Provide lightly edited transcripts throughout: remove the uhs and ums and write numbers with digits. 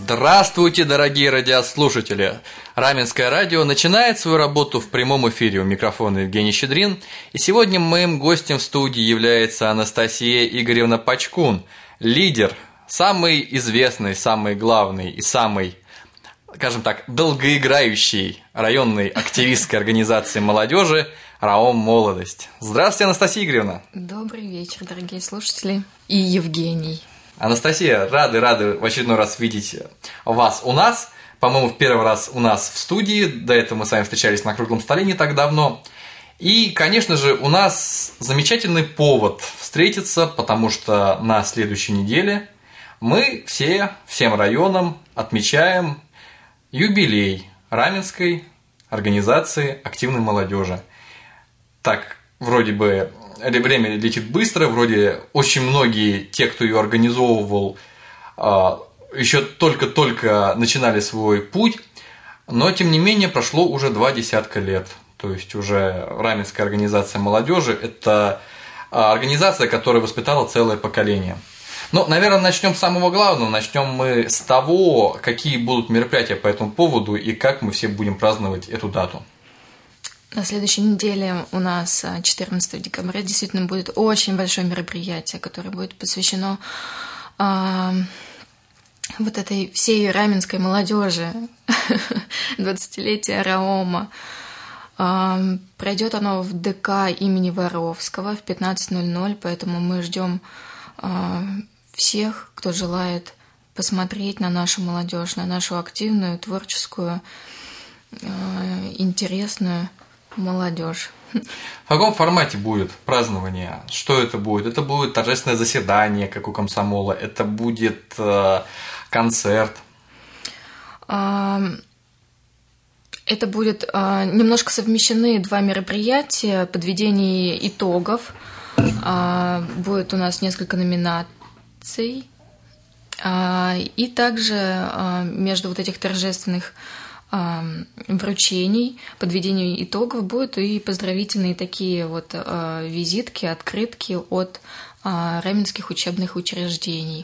Здравствуйте, дорогие радиослушатели! Раменское радио начинает свою работу в прямом эфире. У микрофона Евгений Щедрин. И сегодня моим гостем в студии является Анастасия Игоревна Пачкун, лидер, самый известный, самый главный и самый, скажем так, долгоиграющей районной активистской организации молодежи РАОМ «Молодость». Здравствуйте, Анастасия Игоревна! Добрый вечер, дорогие слушатели и Евгений. Анастасия, рады в очередной раз видеть вас у нас. По-моему, в первый раз у нас в студии. До этого мы с вами встречались на круглом столе не так давно. И, конечно же, у нас замечательный повод встретиться, потому что на следующей неделе мы всем районам отмечаем юбилей Раменской организации активной молодежи. Так, вроде бы время летит быстро, вроде очень многие, те, кто ее организовывал, еще только-только начинали свой путь, но тем не менее прошло уже 20 лет. То есть уже Раменская организация молодежи – это организация, которая воспитала целое поколение. Но, наверное, начнем с самого главного. Начнем мы с того, какие будут мероприятия по этому поводу и как мы все будем праздновать эту дату. На следующей неделе у нас 14 декабря действительно будет очень большое мероприятие, которое будет посвящено вот этой всей раменской молодежи, 20-летия РАОМа. Пройдет оно в ДК имени Воровского в 15:00, поэтому мы ждем всех, кто желает посмотреть на нашу молодежь, на нашу активную, творческую, интересную молодежь. В каком формате будет празднование? Что это будет? Это будет торжественное заседание, как у комсомола? Это будет концерт? Это будет немножко совмещены два мероприятия, подведение итогов. Будет у нас несколько номинаций. И также между вот этих торжественных вручений, подведению итогов будут и поздравительные такие вот визитки, открытки от раменских учебных учреждений.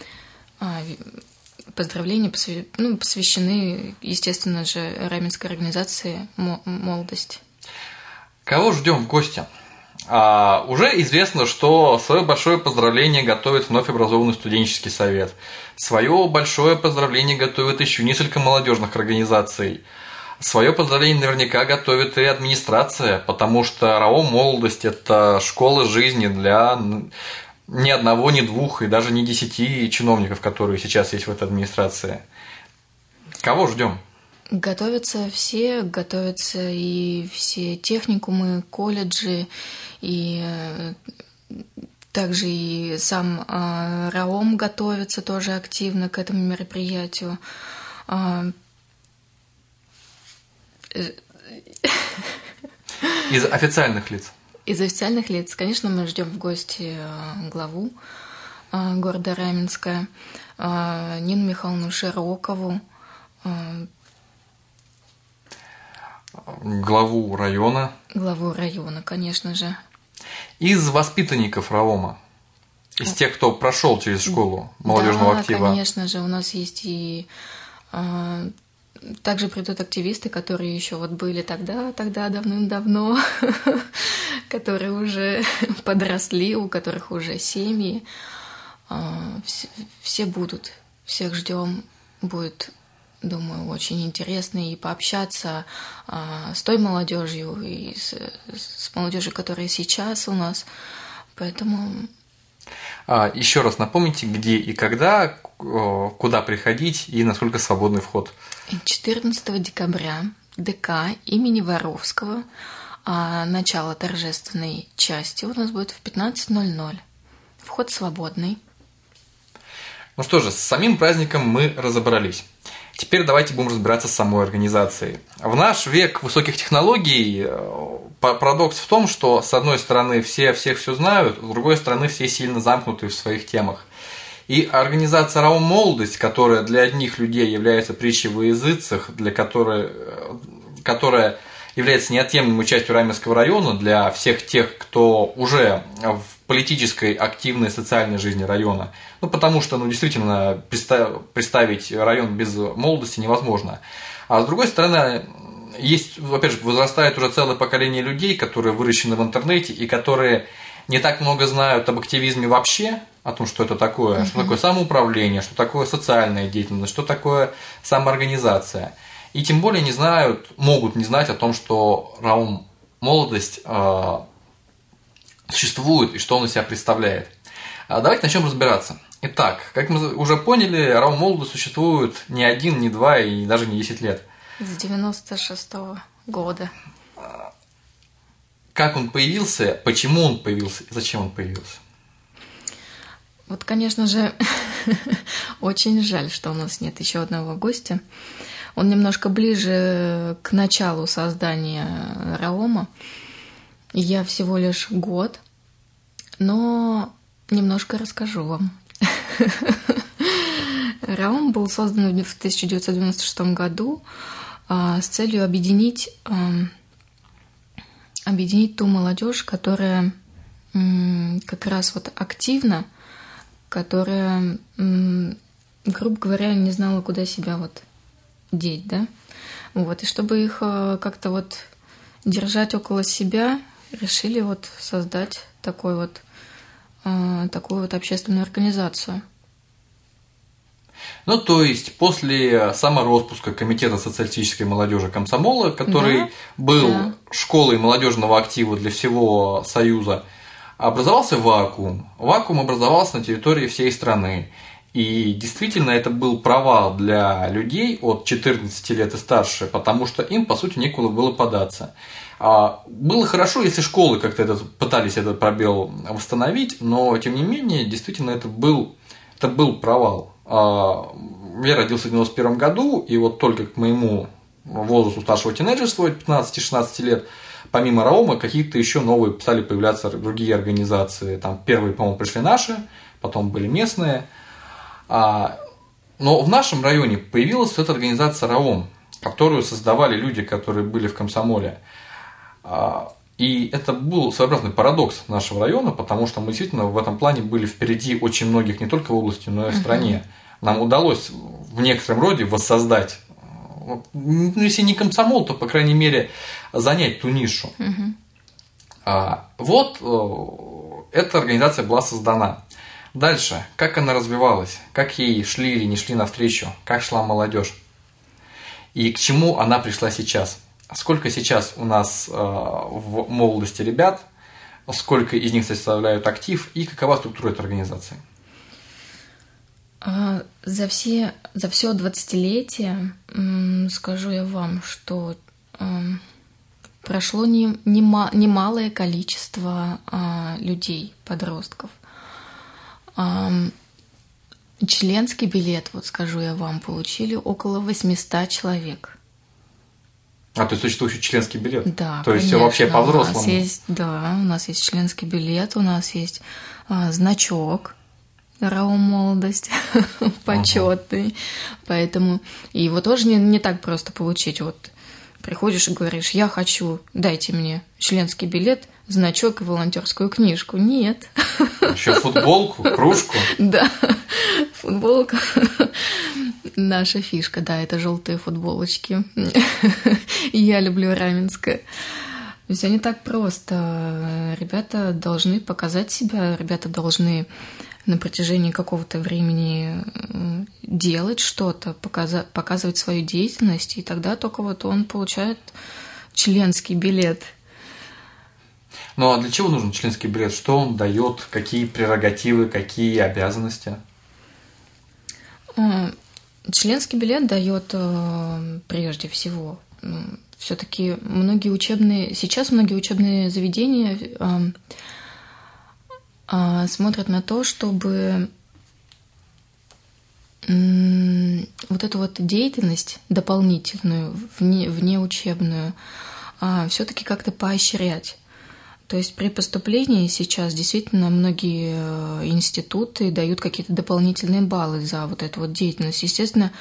Поздравления посвящены, естественно же, Раменской организации «Молодость». Кого ждем в гости? Уже известно, что свое большое поздравление готовит вновь образованный студенческий совет. Свое большое поздравление готовит еще несколько молодежных организаций. Свое поздравление наверняка готовит и администрация, потому что РАОМ «Молодость» – это школа жизни для ни одного, ни двух и даже ни 10 чиновников, которые сейчас есть в этой администрации. Кого ждем? Готовятся и все техникумы, колледжи, и также и сам РАОМ готовится тоже активно к этому мероприятию. Из официальных лиц? Из официальных лиц, конечно, мы ждем в гости главу города Раменска, Нину Михайловну Широкову, главу района. Главу района, конечно же. Из воспитанников РАОМа, из тех, кто прошел через школу молодежного актива. Да, конечно же, у нас есть и также придут активисты, которые еще вот были тогда давным-давно, которые уже подросли, у которых уже семьи. Все будут, всех ждем, будет, думаю, очень интересно и пообщаться с той молодежью и с молодежью, которая сейчас у нас. Поэтому... Еще раз напомните, где и когда, куда приходить и насколько свободный вход. 14 декабря ДК имени Воровского. Начало торжественной части у нас будет в 15:00. Вход свободный. Ну что же, с самим праздником мы разобрались. Теперь давайте будем разбираться с самой организацией. В наш век высоких технологий парадокс в том, что с одной стороны все всех все знают, с другой стороны все сильно замкнуты в своих темах. И организация РАОМ «Молодость», которая для одних людей является притчей во языцах, которая является неотъемлемой частью Раменского района, для всех тех, кто уже в политической, активной социальной жизни района. Ну, потому что, действительно, представить район без молодости невозможно. А с другой стороны, есть, опять же, возрастает уже целое поколение людей, которые выращены в интернете и которые не так много знают об активизме вообще, о том, что это такое, что такое самоуправление, что такое социальная деятельность, что такое самоорганизация. И тем более не знают, могут не знать о том, что РАОМ «Молодость» существует и что он из себя представляет. Давайте начнем разбираться. Итак, как мы уже поняли, РАОМ «Молодость» существует не 1, не 2 и даже не 10 лет. С 96-го года. Как он появился, почему он появился и зачем он появился? Вот, конечно же, очень жаль, что у нас нет еще одного гостя. Он немножко ближе к началу создания РАОМа. Я всего лишь год, но немножко расскажу вам. РАОМ был создан в 1996 году с целью объединить ту молодежь, которая как раз вот активно, которая, грубо говоря, не знала, куда себя вот деть, да? Вот, и чтобы их как-то вот держать около себя, решили вот создать такую вот общественную организацию. Ну, то есть, после самороспуска Комитета социалистической молодежи комсомола, который был школой молодежного актива для всего Союза, образовался вакуум. Вакуум образовался на территории всей страны. И действительно, это был провал для людей от 14 лет и старше, потому что им, по сути, некуда было податься. Было хорошо, если школы как-то пытались этот пробел восстановить, но, тем не менее, действительно, это был провал. Я родился в 91 году, и вот только к моему возрасту старшего тинейджерства, 15-16 лет, помимо РАОМа, какие-то еще новые стали появляться другие организации. Там первые, по-моему, пришли наши, потом были местные. Но в нашем районе появилась эта организация РАОМ, которую создавали люди, которые были в комсомоле. И это был своеобразный парадокс нашего района, потому что мы действительно в этом плане были впереди очень многих не только в области, но и в стране. Нам удалось в некотором роде воссоздать, если не комсомол, то, по крайней мере, занять ту нишу. Вот эта организация была создана. Дальше, как она развивалась, как ей шли или не шли навстречу, как шла молодежь и к чему она пришла сейчас. Сколько сейчас у нас в молодости ребят, сколько из них составляют актив и какова структура этой организации? За все 20-летие скажу я вам, что прошло немалое количество людей, подростков. Членский билет, вот скажу я вам, получили около 800 человек. То есть существует еще членский билет? Да, то есть конечно, все вообще по-взрослому? У нас есть членский билет, у нас есть значок РАОМ «Молодость» почетный. Поэтому и его тоже не так просто получить. Вот приходишь и говоришь: я хочу, дайте мне членский билет, значок и волонтерскую книжку. Нет. Еще футболку, кружку. Да, футболка. Наша фишка, да, это желтые футболочки. Я люблю раменское. Все не так просто. Ребята должны показать себя, ребята должны на протяжении какого-то времени делать что-то, показывать свою деятельность, и тогда только вот он получает членский билет. Ну а для чего нужен членский билет? Что он дает? Какие прерогативы, какие обязанности? Членский билет дает прежде всего. Все-таки сейчас многие учебные заведения смотрят на то, чтобы вот эту вот деятельность дополнительную, внеучебную, все-таки как-то поощрять. То есть при поступлении сейчас действительно многие институты дают какие-то дополнительные баллы за вот эту вот деятельность. Естественно,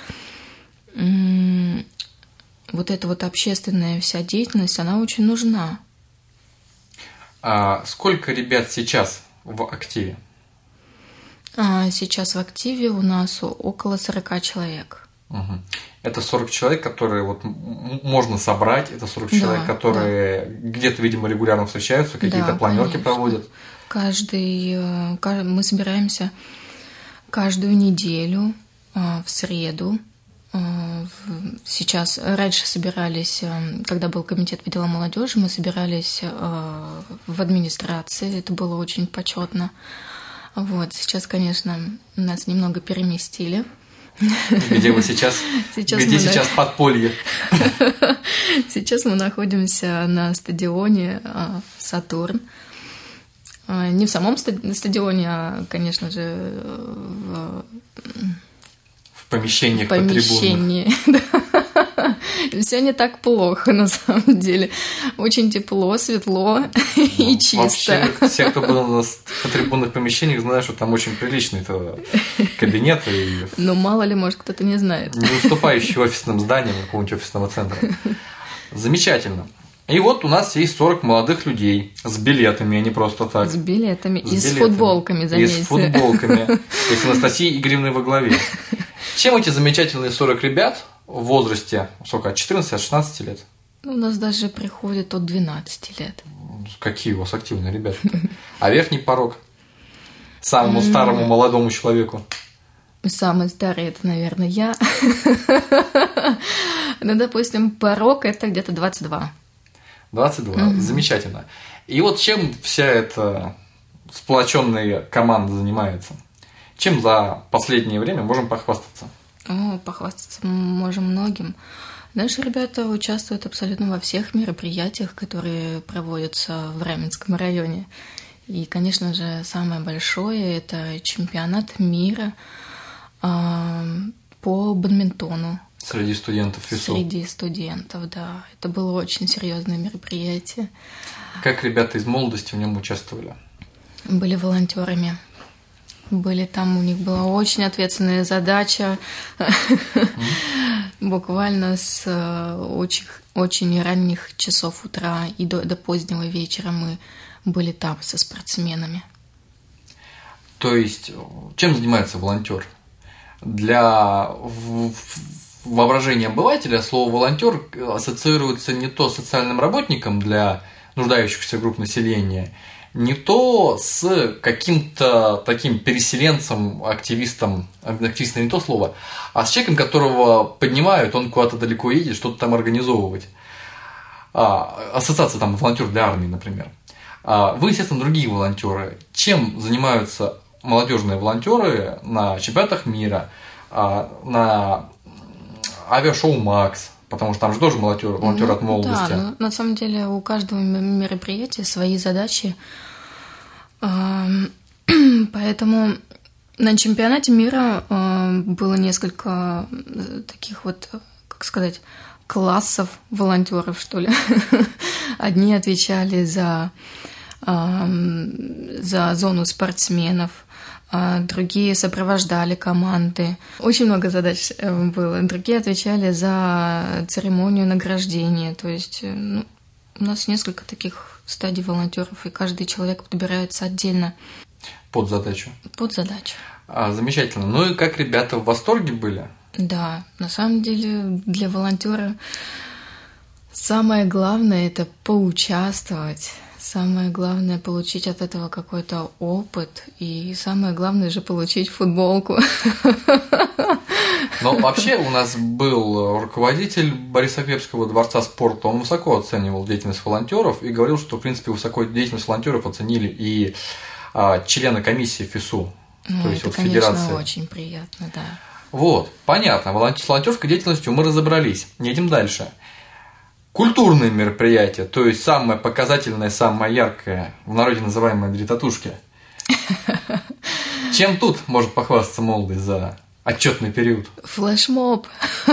вот эта вот общественная вся деятельность, она очень нужна. А сколько ребят сейчас в активе? Сейчас в активе у нас около 40 человек. Угу. Это 40 человек, которые вот можно собрать, это 40 человек, которые где-то, видимо, регулярно встречаются, какие-то планерки проводят. Мы собираемся каждую неделю в среду. Сейчас, раньше собирались, когда был комитет по делам молодежи, мы собирались в администрации, это было очень почетно. Вот, сейчас, конечно, нас немного переместили. Где вы сейчас? Сейчас подполье? Сейчас мы находимся на стадионе «Сатурн». Не в самом стадионе, а, конечно же, в помещениях по трибунам. Все не так плохо, на самом деле. Очень тепло, светло и чисто. Вообще, все, кто был на трибунных помещениях, знают, что там очень приличный кабинет. Но мало ли, может, кто-то не знает. Не уступающий офисным зданиям какого-нибудь офисного центра. Замечательно. И вот у нас есть 40 молодых людей с билетами, а не просто так. С билетами. И с футболками, заметьте. И с футболками. То есть Анастасией Игоревной во главе. Чем эти замечательные 40 ребят в возрасте, сколько, от 14 до 16 лет? У нас даже приходят от 12 лет. Какие у вас активные ребята? А верхний порог? Самому старому молодому человеку? Самый старый – это, наверное, я. Ну, допустим, порог – это где-то 22. 22, замечательно. И вот чем вся эта сплоченная команда занимается? Чем за последнее время можем похвастаться? Похвастаться можем многим. Наши ребята участвуют абсолютно во всех мероприятиях, которые проводятся в Раменском районе. И, конечно же, самое большое – это чемпионат мира по бадминтону. Среди студентов ФИСУ? Среди студентов, да. Это было очень серьезное мероприятие. Как ребята из молодости в нем участвовали? Были волонтерами. Были там, у них была очень ответственная задача. Буквально с очень ранних часов утра и до позднего вечера мы были там со спортсменами. То есть, чем занимается волонтер? Для воображения обывателя слово «волонтер» ассоциируется не то с социальным работником для нуждающихся групп населения, не то с каким-то таким переселенцем, активистом не то слово, а с человеком, которого поднимают, он куда-то далеко едет, что-то там организовывать. Ассоциация там волонтер для армии, например. Вы, естественно, другие волонтеры. Чем занимаются молодежные волонтеры на чемпионатах мира, на авиашоу «Макс», потому что там же тоже волонтеры от молодости. Да, на самом деле у каждого мероприятия свои задачи, поэтому на чемпионате мира было несколько таких вот, как сказать, классов волонтеров, что ли. Одни отвечали за зону спортсменов, другие сопровождали команды. Очень много задач было. Другие отвечали за церемонию награждения. То есть у нас несколько таких стадий волонтеров, и каждый человек подбирается отдельно. Под задачу. Под задачу. Замечательно. Ну и как ребята в восторге были? Да, на самом деле для волонтера самое главное – это поучаствовать. Самое главное – получить от этого какой-то опыт. И самое главное же – получить футболку. Но вообще у нас был руководитель Борисоглебского дворца спорта. Он высоко оценивал деятельность волонтеров и говорил, что, в принципе, высоко деятельность волонтеров оценили и члены комиссии ФИСУ. Ну, то есть это, вот конечно, федерации. очень приятно, да. Вот, понятно. С волонтерской деятельностью мы разобрались. Едем дальше. Культурные мероприятия, то есть самое показательное, самое яркое, в народе называемое «дритатушки». Чем тут может похвастаться молодость за отчетный период? Флешмоб.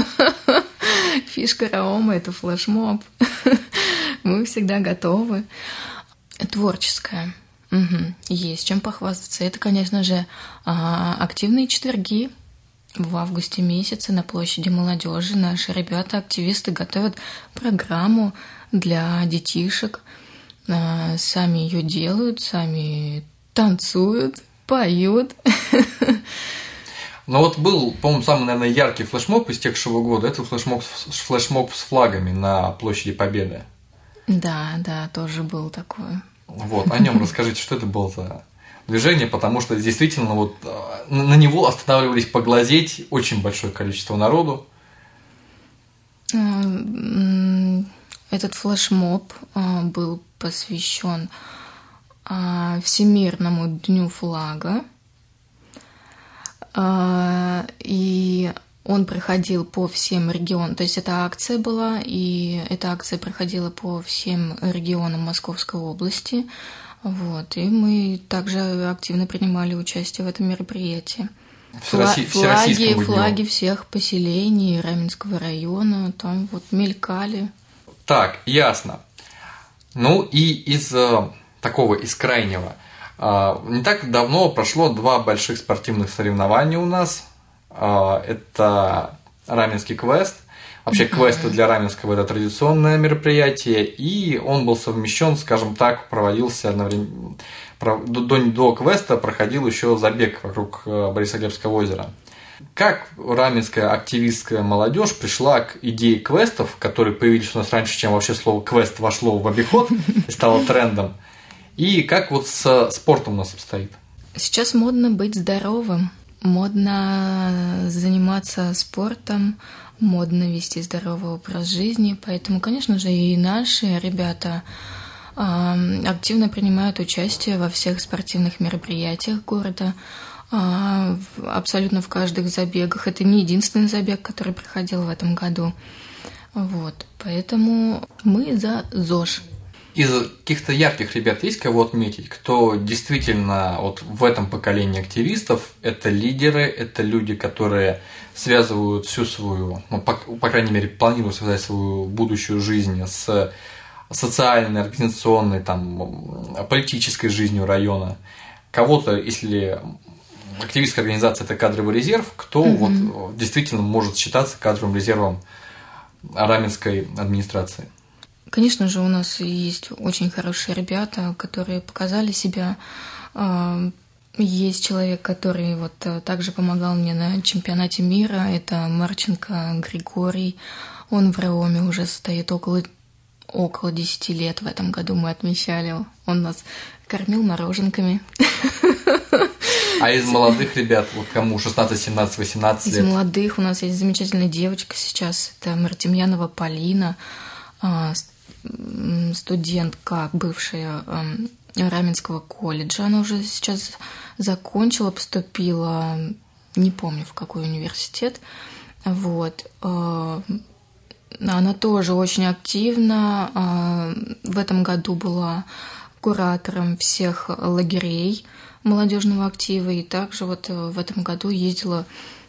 Фишка Раома – это флешмоб. Мы всегда готовы. Творческое. Есть чем похвастаться. Это, конечно же, активные четверги. В августе месяце на площади молодежи наши ребята-активисты готовят программу для детишек. Сами ее делают, сами танцуют, поют. Но вот был, по-моему, самый, наверное, яркий флешмоб истекшего года. Это флешмоб с флагами на площади Победы. Да, тоже был такой. Вот, о нем расскажите, что это было за движение, потому что действительно вот на него останавливались поглазеть очень большое количество народу. Этот флешмоб был посвящен Всемирному дню флага, и он проходил по всем регионам, то есть эта акция была, и эта акция проходила по всем регионам Московской области, вот, и мы также активно принимали участие в этом мероприятии. Флаги всех поселений Раменского района там вот мелькали. Так, ясно. Ну и из крайнего. Не так давно прошло 2 больших спортивных соревнования у нас. Это Раменский квест. Вообще квесты для Раменского – это традиционное мероприятие, и он был совмещен, скажем так, проводился одновременно. До квеста проходил еще забег вокруг Борисоглебского озера. Как раменская активистская молодежь пришла к идее квестов, которые появились у нас раньше, чем вообще слово квест вошло в обиход и стало трендом, и как вот с спортом у нас обстоит? Сейчас модно быть здоровым, модно заниматься спортом, модно вести здоровый образ жизни, поэтому, конечно же, и наши ребята активно принимают участие во всех спортивных мероприятиях города, абсолютно в каждых забегах. Это не единственный забег, который проходил в этом году. Вот, поэтому мы за ЗОЖ. Из каких-то ярких ребят есть кого отметить, кто действительно вот в этом поколении активистов, это лидеры, это люди, которые связывают всю свою, ну, по крайней мере, планируют связать свою будущую жизнь с социальной, организационной, там, политической жизнью района. Кого-то, если активистская организация – это кадровый резерв, кто вот действительно может считаться кадровым резервом раменской администрации? Конечно же, у нас есть очень хорошие ребята, которые показали себя. Есть человек, который вот также помогал мне на чемпионате мира. Это Марченко Григорий. Он в Реоме уже стоит около 10 лет. В этом году мы отмечали. Он нас кормил мороженками. А из молодых ребят, вот кому 16, 17, 18 лет? Из молодых у нас есть замечательная девочка сейчас. Это Мартемьянова Полина, студентка, бывшая Раменского колледжа. Она уже сейчас закончила, поступила, не помню, в какой университет. Вот. Она тоже очень активна. В этом году была куратором всех лагерей молодежного актива. И также вот в этом году ездила,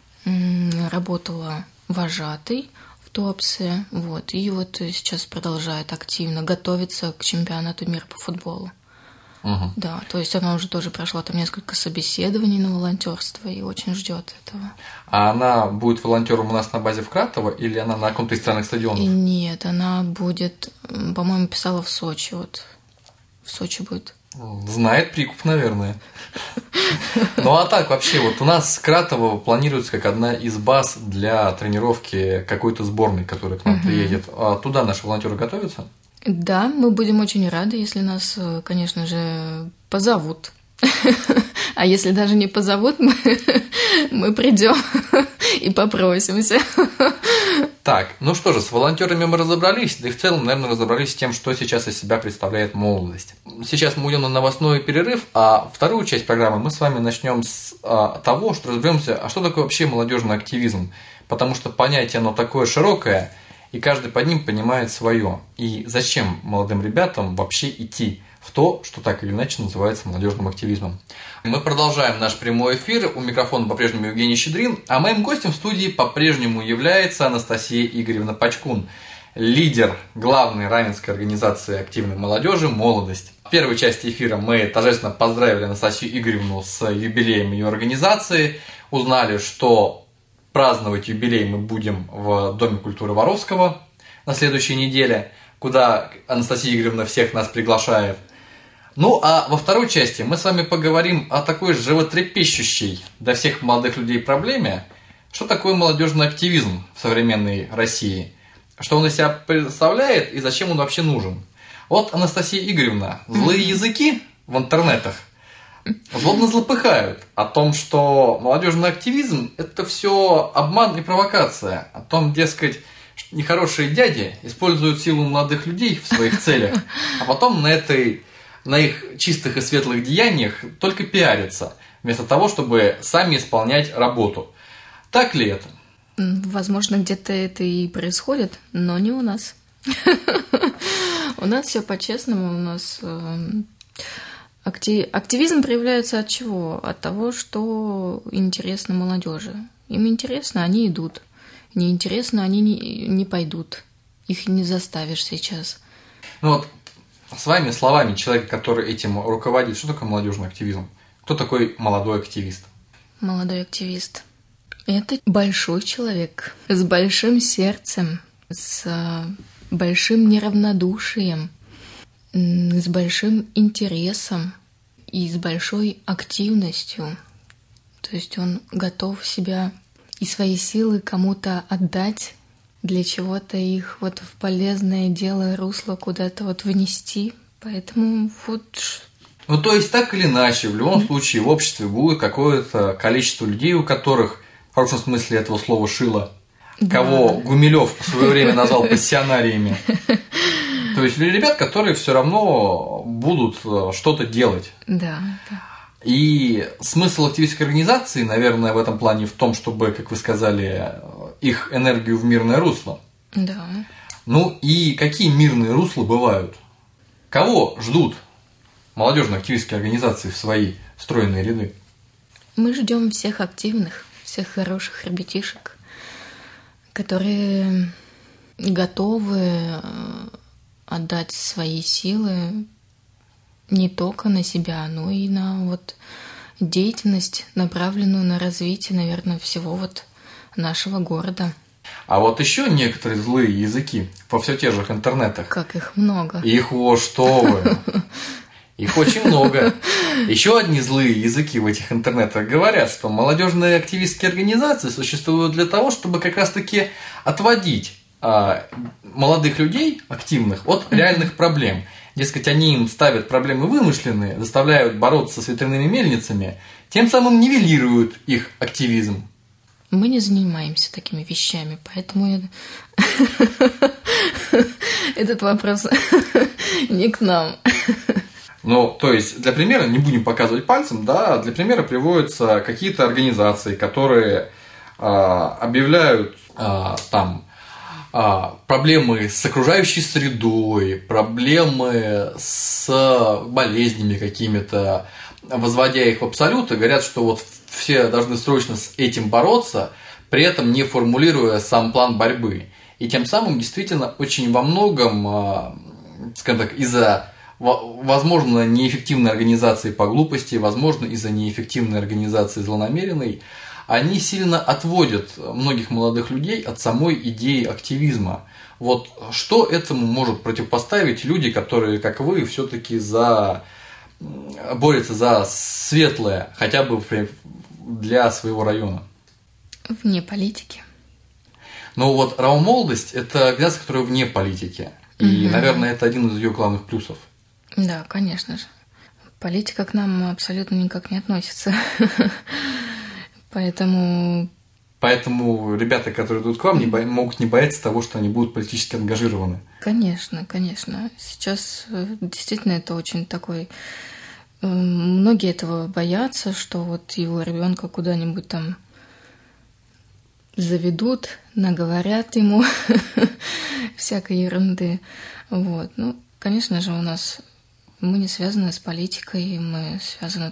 работала вожатой в Туапсе. Вот. И вот сейчас продолжает активно готовиться к чемпионату мира по футболу. Угу. Да, то есть она уже тоже прошла там несколько собеседований на волонтерство и очень ждет этого. А она будет волонтером у нас на базе в Кратово или она на каком-то из странных стадионов? Нет, она будет, по-моему, писала в Сочи. Вот в Сочи будет. Знает прикуп, наверное. Ну а так вообще, вот у нас Кратово планируется как одна из баз для тренировки какой-то сборной, которая к нам приедет. А туда наши волонтеры готовятся? Да, мы будем очень рады, если нас, конечно же, позовут. А если даже не позовут, мы придем и попросимся. Так, ну что же, с волонтерами мы разобрались, да и в целом, наверное, разобрались с тем, что сейчас из себя представляет молодость. Сейчас мы уйдем на новостной перерыв, а вторую часть программы мы с вами начнем с того, что разберемся, а что такое вообще молодежный активизм, потому что понятие оно такое широкое, и каждый под ним понимает свое. И зачем молодым ребятам вообще идти в то, что так или иначе называется молодежным активизмом. Мы продолжаем наш прямой эфир. У микрофона по-прежнему Евгений Щедрин, а моим гостем в студии по-прежнему является Анастасия Игоревна Пачкун, лидер главной раменской организации активной молодежи «Молодость». В первой части эфира мы торжественно поздравили Анастасию Игоревну с юбилеем ее организации, узнали, что праздновать юбилей мы будем в Доме культуры Воровского на следующей неделе, куда Анастасия Игоревна всех нас приглашает. Ну, а во второй части мы с вами поговорим о такой животрепещущей для всех молодых людей проблеме, что такое молодежный активизм в современной России, что он из себя представляет и зачем он вообще нужен. Вот, Анастасия Игоревна, злые языки в интернетах злобно злопыхают о том, что молодежный активизм – это все обман и провокация, о том, дескать, что нехорошие дяди используют силу молодых людей в своих целях, а потом на их чистых и светлых деяниях только пиарятся, вместо того, чтобы сами исполнять работу. Так ли это? Возможно, где-то это и происходит, но не у нас. У нас все по-честному, у нас активизм проявляется от чего? От того, что интересно молодежи. Им интересно, они идут. Неинтересно, они не пойдут. Их не заставишь сейчас. Ну вот, своими словами человека, который этим руководит, что такое молодежный активизм? Кто такой молодой активист? Молодой активист – это большой человек с большим сердцем, с большим неравнодушием, с большим интересом и с большой активностью. То есть он готов себя и свои силы кому-то отдать, для чего-то их вот в полезное дело, русло куда-то вот внести. Поэтому вот... Ну, то есть, так или иначе, в любом случае в обществе будет какое-то количество людей, у которых, в хорошем смысле этого слова, шило, кого Гумилев в свое время назвал пассионариями. То есть, ребят, которые все равно будут что-то делать. Да. И смысл активистской организации, наверное, в этом плане в том, чтобы, как вы сказали, их энергию в мирное русло. Да. Ну и какие мирные русла бывают? Кого ждут молодежно-активистские организации в свои стройные ряды? Мы ждем всех активных, всех хороших ребятишек, которые готовы отдать свои силы не только на себя, но и на вот деятельность, направленную на развитие, наверное, всего вот нашего города. А вот еще некоторые злые языки во все тех же интернетах. Как их много. Их что вы! Их очень много. Еще одни злые языки в этих интернетах говорят, что молодежные активистские организации существуют для того, чтобы как раз-таки отводить молодых людей, активных, от реальных проблем. Дескать, они им ставят проблемы вымышленные, заставляют бороться с ветряными мельницами, тем самым нивелируют их активизм. Мы не занимаемся такими вещами, поэтому этот вопрос не к нам. Ну, то есть, для примера, не будем показывать пальцем, да, для примера приводятся какие-то организации, которые объявляют там проблемы с окружающей средой, проблемы с болезнями какими-то, возводя их в абсолют, и говорят, что вот все должны срочно с этим бороться, при этом не формулируя сам план борьбы. И тем самым действительно очень во многом, скажем так, из-за, возможно, неэффективной организации по глупости, возможно, из-за неэффективной организации злонамеренной, они сильно отводят многих молодых людей от самой идеи активизма. Вот что этому может противопоставить люди, которые, как вы, все-таки борются за светлое, хотя бы для своего района? Вне политики. Ну вот Равмолодость – это организация, которая вне политики. И, наверное, это один из ее главных плюсов. Да, конечно же. Политика к нам абсолютно никак не относится. Поэтому ребята, которые идут к вам, могут не бояться того, что они будут политически ангажированы. Конечно, конечно. Сейчас действительно это очень такой... Многие этого боятся, что вот его ребенка куда-нибудь там заведут, наговорят ему всякой ерунды. Вот. Ну, конечно же, мы не связаны с политикой, мы связаны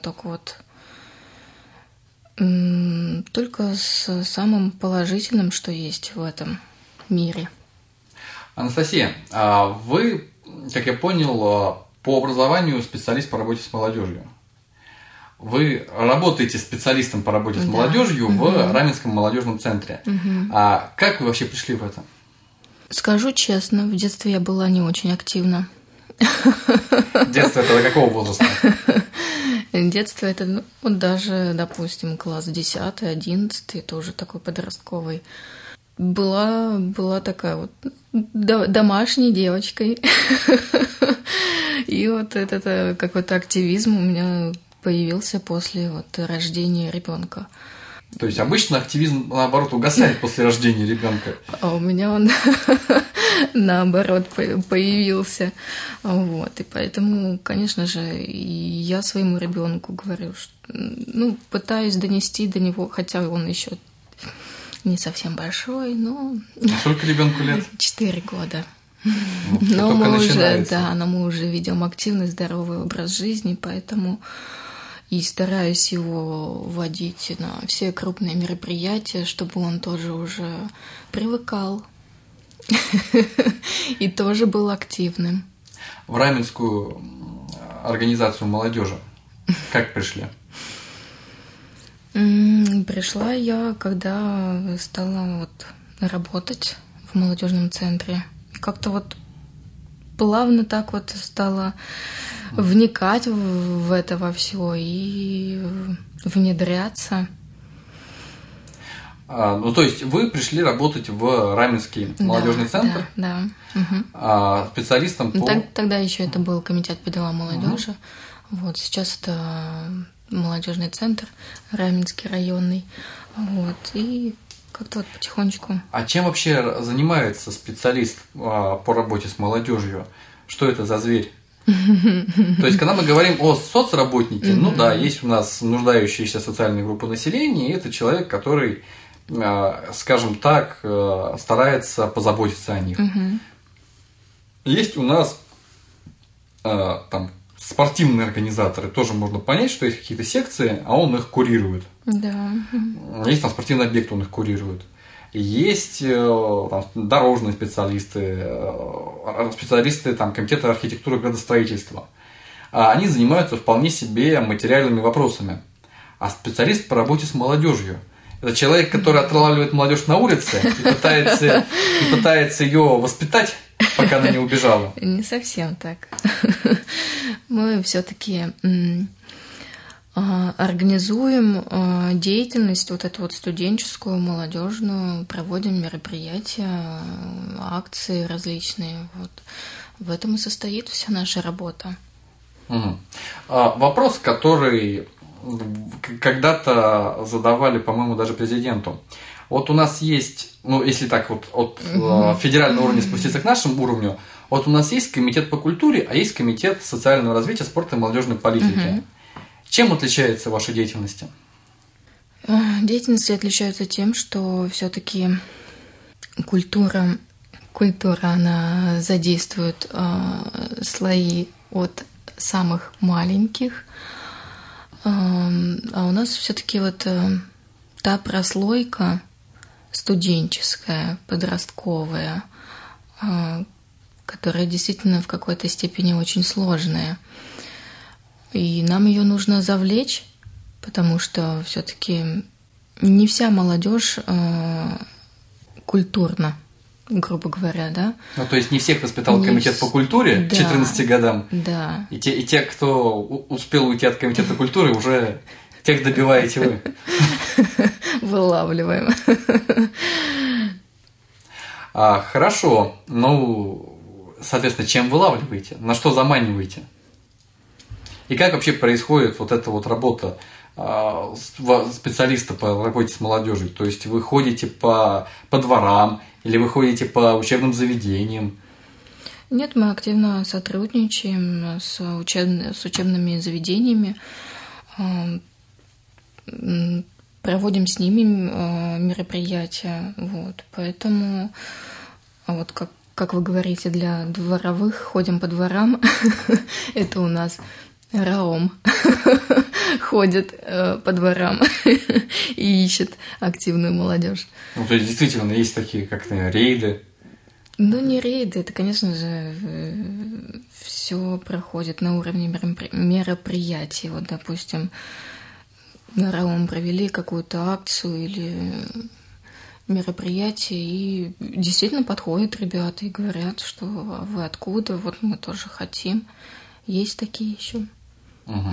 только с самым положительным, что есть в этом мире. Анастасия, вы, как я понял, по образованию специалист по работе с молодежью. Вы работаете специалистом по работе с молодежью в Раменском молодежном центре. А как вы вообще пришли в это? Скажу честно, в детстве я была не очень активна. Детство это до какого возраста? Детство это вот даже, допустим, класс 10, 11, тоже такой подростковый. Была такая вот домашней девочкой. И вот этот какой-то активизм у меня появился после вот рождения ребенка. То есть обычно активизм, наоборот, угасает после рождения ребенка. А у меня он наоборот появился. Вот. И поэтому, конечно же, и я своему ребенку говорю, что, пытаюсь донести до него, хотя он еще не совсем большой, но... Сколько ребенку лет? 4 года. Но мы уже ведем активный, здоровый образ жизни, поэтому и стараюсь его водить на все крупные мероприятия, чтобы он тоже уже привыкал и тоже был активным. В Раменскую организацию молодежи как пришли? Пришла я, когда стала работать в молодежном центре. Как-то вот плавно так вот стала вникать в это во все и внедряться. То есть вы пришли работать в Раменский молодежный центр? Да. Специалистом по... Тогда еще это был комитет по делам молодежи. Вот сейчас это молодежный центр Раменский районный. Вот. И как-то вот потихонечку. А чем вообще занимается специалист по работе с молодежью? Что это за зверь? То есть, когда мы говорим о соцработнике, есть у нас нуждающиеся социальные группы населения, и это человек, который, скажем так, старается позаботиться о них. Есть у нас там спортивные организаторы, тоже можно понять, что есть какие-то секции, а он их курирует. Да. Есть там спортивный объект, он их курирует. Есть там, дорожные специалисты, специалисты там, комитета архитектуры и градостроительства. Они занимаются вполне себе материальными вопросами. А специалист по работе с молодежью – это человек, который отлавливает молодежь на улице и пытается ее воспитать, пока она не убежала. Не совсем так. Мы все-таки организуем деятельность вот эту вот студенческую, молодежную, проводим мероприятия, акции различные. Вот. В этом и состоит вся наша работа. Вопрос, который когда-то задавали, по-моему, даже президенту. Вот у нас есть, если так вот от федерального уровня спуститься к нашему уровню, вот у нас есть комитет по культуре, а есть комитет социального развития, спорта и молодежной политики. Чем отличается ваша деятельность? Деятельность отличается тем, что все-таки культура, она задействует слои от самых маленьких, а у нас все-таки вот та прослойка студенческая, подростковая, которая действительно в какой-то степени очень сложная. И нам ее нужно завлечь, потому что все-таки не вся молодежь культурна, грубо говоря, да. То есть не всех воспитал комитет по культуре к 14 годам. Да. И те, кто успел уйти от комитета культуры, уже тех добиваете вы. Вылавливаем. Хорошо. Соответственно, чем вылавливаете? На что заманиваете? И как вообще происходит вот эта вот работа специалиста по работе с молодежью? То есть вы ходите по дворам или вы ходите по учебным заведениям? Нет, мы активно сотрудничаем с учебными заведениями, проводим с ними мероприятия. Вот. Поэтому, вот как вы говорите, для дворовых ходим по дворам. Это у нас РАОМ ходит по дворам и ищет активную молодежь. То есть действительно есть такие как рейды? Не рейды, это, конечно же, все проходит на уровне мероприятий. Вот, допустим, на РАОМ провели какую-то акцию или мероприятия, и действительно подходят ребята и говорят, что вы откуда, вот мы тоже хотим. Есть такие еще. Угу.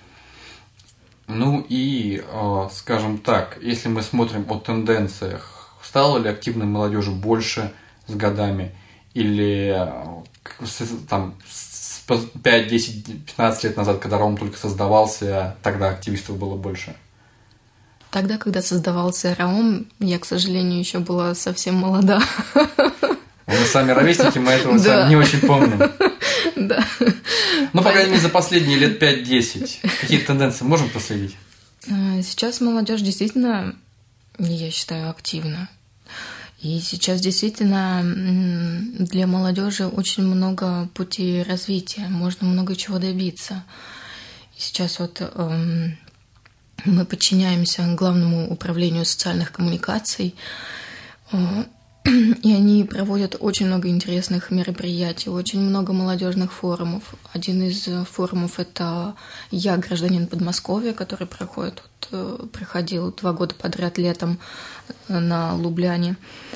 Ну и, скажем так, если мы смотрим о тенденциях, стало ли активной молодежи больше с годами, или там 5, 10, 15 лет назад, когда РАОМ только создавался, тогда активистов было больше? Тогда, когда создавался РАОМ, я, к сожалению, еще была совсем молода. Мы сами ровесники, мы этого не очень помним. Да. Ну, по крайней мере, за последние лет 5-10 какие тенденции можем проследить? Сейчас молодежь действительно, я считаю, активна. И сейчас действительно для молодежи очень много путей развития, можно много чего добиться. И сейчас вот мы подчиняемся Главному управлению социальных коммуникаций, и они проводят очень много интересных мероприятий, очень много молодежных форумов. Один из форумов – это «Я гражданин Подмосковья», который проходил 2 года подряд летом на Лубляне.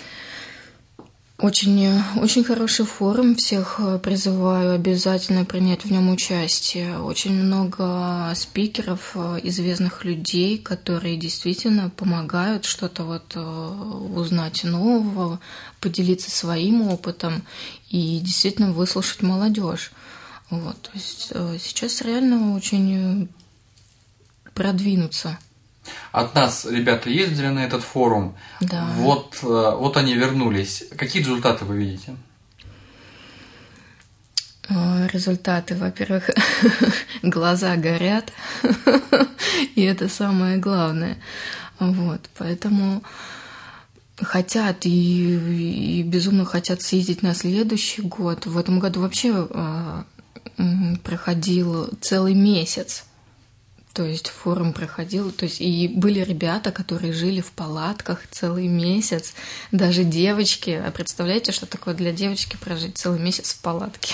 Очень хороший форум, всех призываю обязательно принять в нем участие. Очень много спикеров, известных людей, которые действительно помогают что-то узнать нового, поделиться своим опытом и действительно выслушать молодежь. То есть сейчас реально очень продвинуться. От нас ребята ездили на этот форум. Да. Вот они вернулись. Какие результаты вы видите? Результаты, во-первых, глаза горят, и это самое главное. Поэтому хотят и безумно хотят съездить на следующий год. В этом году вообще проходил целый месяц. То есть форум проходил, и были ребята, которые жили в палатках целый месяц, даже девочки. А представляете, что такое для девочки прожить целый месяц в палатке?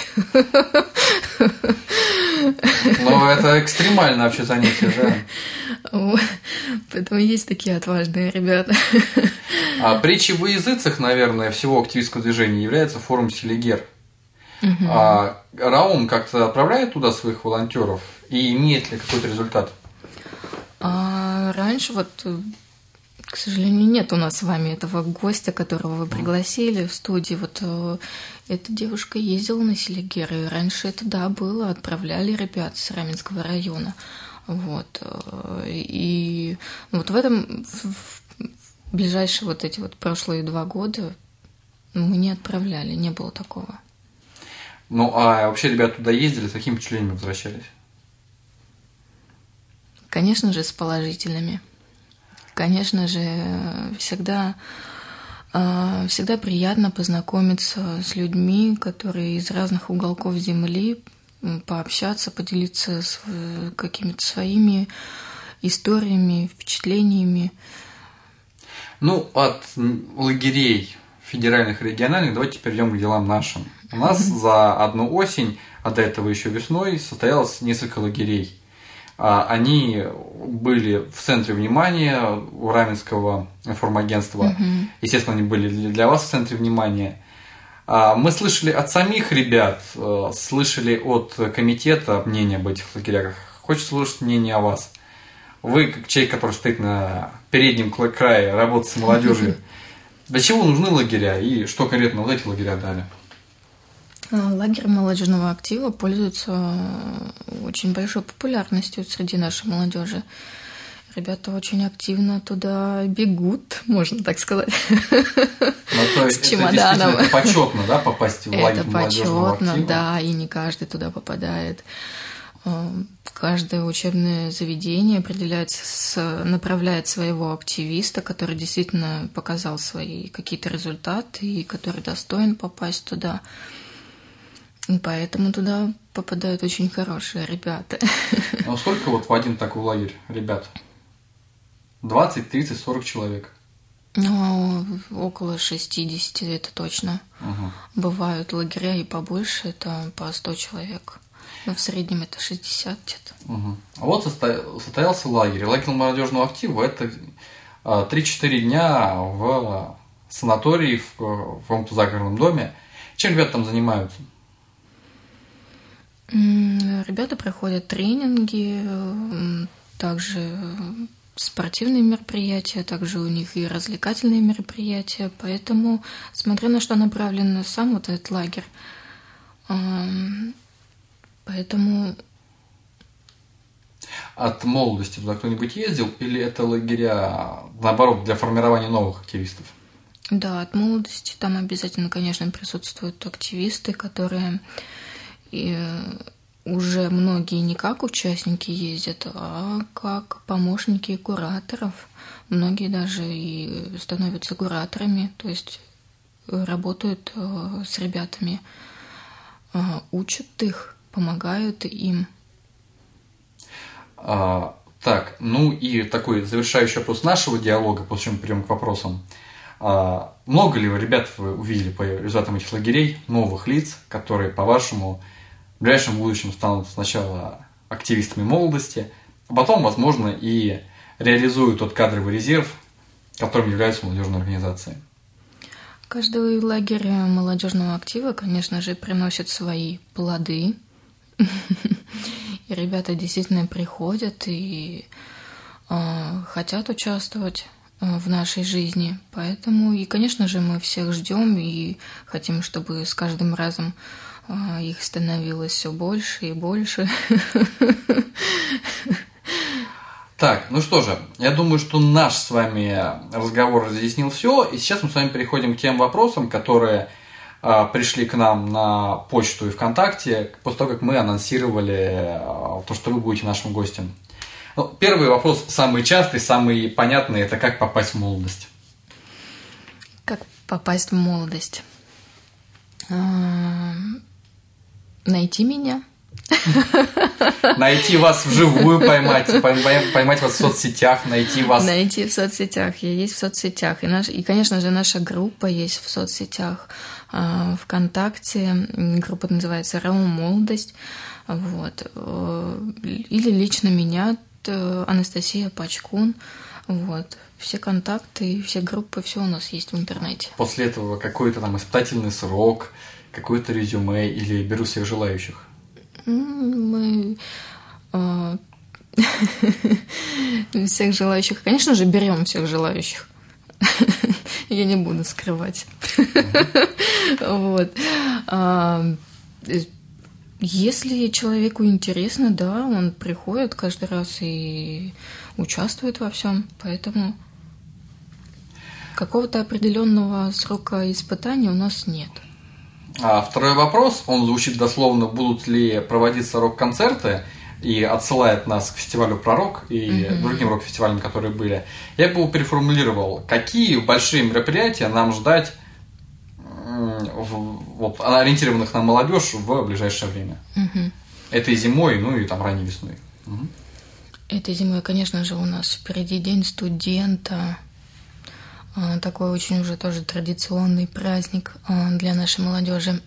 Это экстремальное вообще занятие, да. Поэтому есть такие отважные ребята. А притчей во языцах, наверное, всего активистского движения является форум Селигер. РАОМ как-то отправляет туда своих волонтеров и имеет ли какой-то результат? Раньше к сожалению, нет у нас с вами этого гостя, которого вы пригласили в студии. Эта девушка ездила на Селигер, и раньше это, да, было, отправляли ребят с Раменского района. И в этом, в ближайшие эти прошлые 2 года мы не отправляли, не было такого. Ну, а вообще ребята туда ездили, с какими впечатлениями возвращались? Конечно же, с положительными. Конечно же, всегда приятно познакомиться с людьми, которые из разных уголков земли, пообщаться, поделиться какими-то своими историями, впечатлениями. Ну, от лагерей федеральных и региональных давайте перейдем к делам нашим. У нас за одну осень, а до этого еще весной, состоялось несколько лагерей. Они были в центре внимания у Раменского информагентства. Естественно, они были для вас в центре внимания. Мы слышали от самих ребят, слышали от комитета мнение об этих лагерях. Хочется слушать мнение о вас. Вы, как человек, который стоит на переднем крае работы с молодежью, для чего нужны лагеря и что конкретно эти лагеря дали? Лагерь молодежного актива пользуется очень большой популярностью среди нашей молодежи. Ребята очень активно туда бегут, можно так сказать, с чемоданом. Это почетно, да, попасть в лагерь молодежного актива? Это почетно, да, и не каждый туда попадает. Каждое учебное заведение направляет своего активиста, который действительно показал свои какие-то результаты и который достоин попасть туда. И поэтому туда попадают очень хорошие ребята. А сколько в один такой лагерь ребят? 20, 30, 40 человек? Около 60, это точно. Бывают лагеря и побольше, это по 100 человек. Но в среднем это 60 где-то. А состоялся лагерь. Лагерь молодежного актива – это 3-4 дня в санатории, в каком-то загородном доме. Чем ребята там занимаются? Ребята проходят тренинги, также спортивные мероприятия, также у них и развлекательные мероприятия, поэтому, смотря на что направлен сам вот этот лагерь, поэтому... От молодости туда кто-нибудь ездил, или это лагеря, наоборот, для формирования новых активистов? Да, от молодости там обязательно, конечно, присутствуют активисты, которые уже многие не как участники ездят, а как помощники кураторов. Многие даже и становятся кураторами, то есть работают с ребятами, учат их, помогают им. Так, ну и такой завершающий вопрос нашего диалога, после чего мы перейдем к вопросам. Много ли ребят вы увидели по результатам этих лагерей, новых лиц, которые, по-вашему, в ближайшем будущем станут сначала активистами молодости, а потом, возможно, и реализуют тот кадровый резерв, которым являются молодежные организации? Каждый лагерь молодежного актива, конечно же, приносит свои плоды. И ребята действительно приходят и хотят участвовать в нашей жизни. Поэтому, и, конечно же, мы всех ждем и хотим, чтобы с каждым разом их становилось все больше и больше. Так, ну что же, я думаю, что наш с вами разговор разъяснил все, и сейчас мы с вами переходим к тем вопросам, которые пришли к нам на почту и ВКонтакте после того, как мы анонсировали то, что вы будете нашим гостем. Ну, первый вопрос, самый частый, самый понятный, это как попасть в молодость? Как попасть в молодость? Найти меня. Найти вас вживую, поймать вас в соцсетях, найти вас... Найти в соцсетях, я есть в соцсетях. И, конечно же, наша группа есть в соцсетях. ВКонтакте, группа называется «Рау Молодость». Вот. Или лично меня, Анастасия Пачкун. Вот. Все контакты, все группы, все у нас есть в интернете. После этого какой-то там испытательный срок, какое-то резюме или беру всех желающих? Мы всех желающих, конечно же, берем всех желающих. Я не буду скрывать. Вот. Если человеку интересно, да, он приходит каждый раз и участвует во всем, поэтому какого-то определенного срока испытания у нас нет. А второй вопрос, он звучит дословно: будут ли проводиться рок-концерты, и отсылает нас к фестивалю «Пророк» и другим рок-фестивалям, которые были. Я бы переформулировал, какие большие мероприятия нам ждать, ориентированных на молодежь в ближайшее время. Этой зимой, ну и там ранней весной. Этой зимой, конечно же, у нас впереди День студента. Такой очень уже тоже традиционный праздник для нашей молодежи.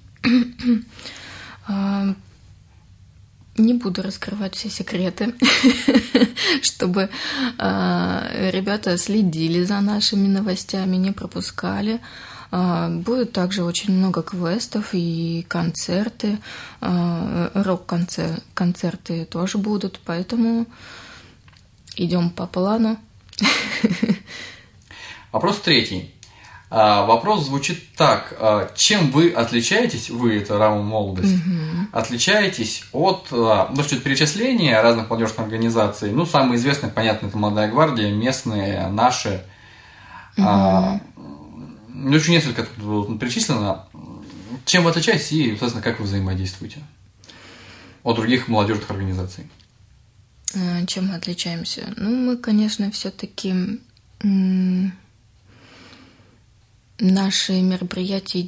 Не буду раскрывать все секреты, чтобы ребята следили за нашими новостями, не пропускали. Будет также очень много квестов и концерты, рок-концерты тоже будут, поэтому идем по плану. Вопрос третий. Вопрос звучит так. Чем вы отличаетесь, вы, это Рау Молодость, отличаетесь от, значит, перечисления разных молодежных организаций? Ну, самые известные, понятно, это «Молодая гвардия», местные, наши. Очень несколько тут перечислено. Чем вы отличаетесь и, соответственно, как вы взаимодействуете от других молодежных организаций? Чем мы отличаемся? Ну, мы, конечно, все-таки... Наши мероприятия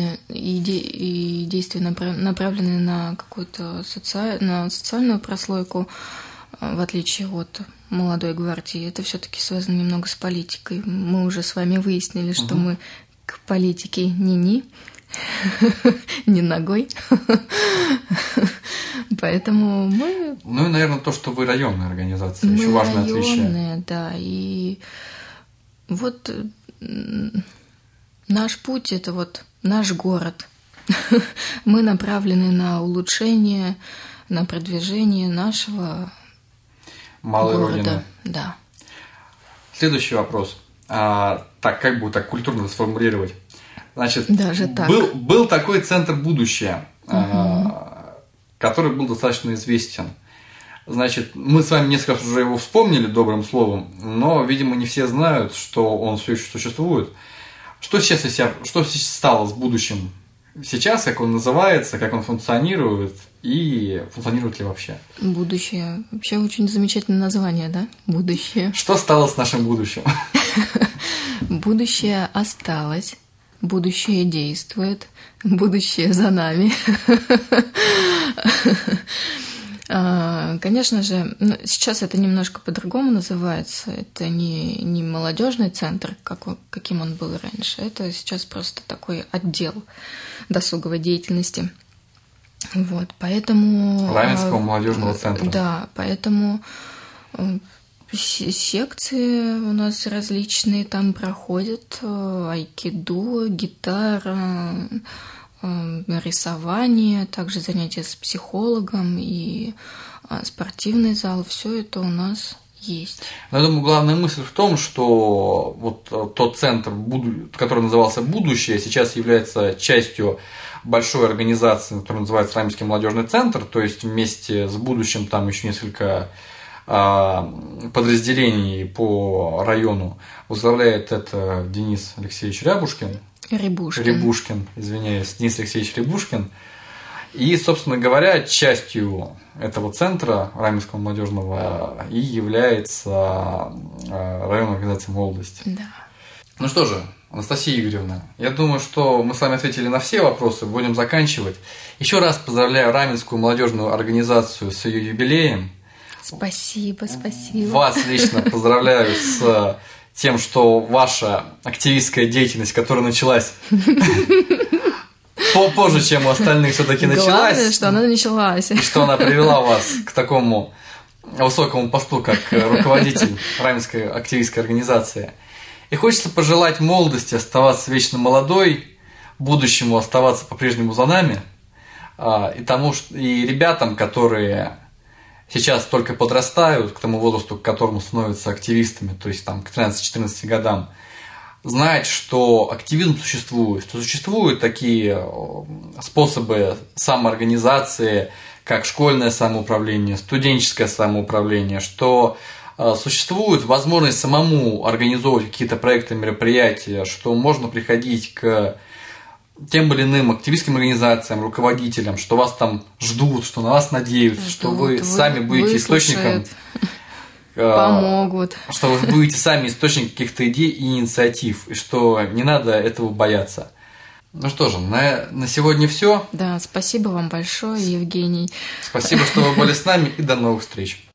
и действия направлены на какую-то социальную прослойку, в отличие от «Молодой гвардии». Это все-таки связано немного с политикой. Мы уже с вами выяснили, что мы к политике ни ногой. Поэтому мы... Ну и, наверное, то, что вы районная организация, еще важное отличие. Районная, да, и Вот наш путь – это вот наш город. Мы направлены на улучшение, на продвижение нашего малой города. родины. Да. Следующий вопрос. Так, как бы так культурно сформулировать? Значит, Даже так. Был такой центр «Будущее», который был достаточно известен. Значит, мы с вами несколько раз уже его вспомнили добрым словом, но, видимо, не все знают, что он все еще существует. Что сейчас стало с «Будущим» сейчас, как он называется, как он функционирует и функционирует ли вообще? Будущее. Вообще очень замечательное название, да? Будущее. Что стало с нашим будущим? Будущее осталось, будущее действует, будущее за нами. Конечно же, сейчас это немножко по-другому называется. Это не молодежный центр, каким он был раньше. Это сейчас просто такой отдел досуговой деятельности. Вот, поэтому... Раменского молодежного центра. Да, поэтому секции у нас различные там проходят. Айкидо, гитара, рисование, также занятия с психологом и спортивный зал. Все это у нас есть. Но я думаю, главная мысль в том, что вот тот центр, который назывался «Будущее», сейчас является частью большой организации, которая называется Раменский молодежный центр, то есть вместе с «Будущим» там еще несколько подразделений по району. Возглавляет это Денис Алексеевич Рябушкин, извиняюсь, Денис Алексеевич Рябушкин. И, собственно говоря, частью этого центра Раменского молодежного и является районная организация «Молодость». Да. Ну что же, Анастасия Игоревна, я думаю, что мы с вами ответили на все вопросы, будем заканчивать. Еще раз поздравляю Раменскую молодежную организацию с ее юбилеем. Спасибо, спасибо. Вас лично поздравляю с тем, что ваша активистская деятельность, которая началась позже, чем у остальных, все-таки началась. Главное, что она началась. И что она привела вас к такому высокому посту, как руководитель Раменской активистской организации. И хочется пожелать молодости оставаться вечно молодой, будущему оставаться по-прежнему за нами, и ребятам, которые сейчас только подрастают к тому возрасту, к которому становятся активистами, то есть там, к 13-14 годам, знать, что активизм существует, что существуют такие способы самоорганизации, как школьное самоуправление, студенческое самоуправление, что существует возможность самому организовывать какие-то проекты, мероприятия, что можно приходить к тем или иным активистским организациям, руководителям, что вас там ждут, что на вас надеются, что вы сами будете источником, помогут, что вы будете сами источником каких-то идей и инициатив, и что не надо этого бояться. Ну что же, на сегодня все. Да, спасибо вам большое, Евгений. Спасибо, что вы были с нами, и до новых встреч.